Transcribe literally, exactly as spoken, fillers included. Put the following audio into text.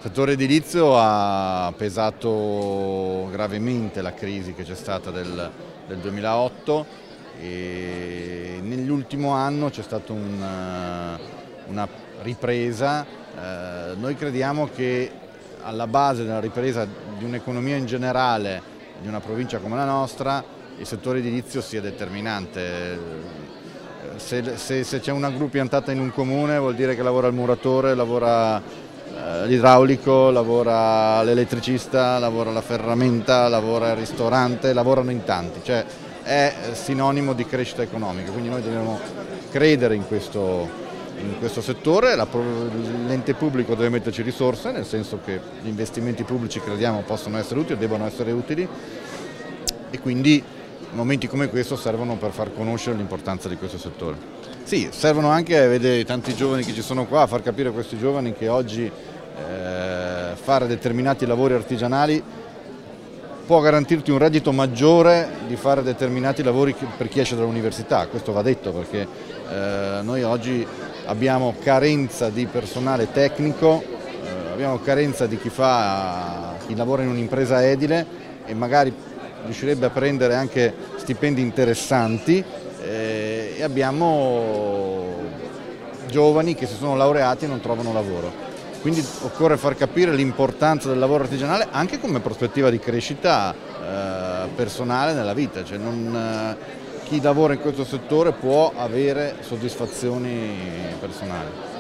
Il settore edilizio ha pesato gravemente la crisi che c'è stata del, del duemilaotto e nell'ultimo anno c'è stata un, una ripresa. Eh, noi crediamo che alla base della ripresa di un'economia in generale, di una provincia come la nostra, il settore edilizio sia determinante. Se, se, se c'è una gru piantata in un comune vuol dire che lavora il muratore, lavora l'idraulico, lavora l'elettricista, lavora la ferramenta, lavora il ristorante, lavorano in tanti, cioè è sinonimo di crescita economica, quindi noi dobbiamo credere in questo, in questo settore, l'ente pubblico deve metterci risorse, nel senso che gli investimenti pubblici crediamo possono essere utili, devono essere utili e quindi momenti come questo servono per far conoscere l'importanza di questo settore. Sì, servono anche a vedere tanti giovani che ci sono qua, a far capire a questi giovani che oggi eh, fare determinati lavori artigianali può garantirti un reddito maggiore di fare determinati lavori per chi esce dall'università. Questo va detto perché eh, noi oggi abbiamo carenza di personale tecnico, eh, abbiamo carenza di chi, fa, chi lavora in un'impresa edile e magari riuscirebbe a prendere anche stipendi interessanti eh, e abbiamo giovani che si sono laureati e non trovano lavoro. Quindi occorre far capire l'importanza del lavoro artigianale anche come prospettiva di crescita eh, personale nella vita, cioè non, eh, chi lavora in questo settore può avere soddisfazioni personali.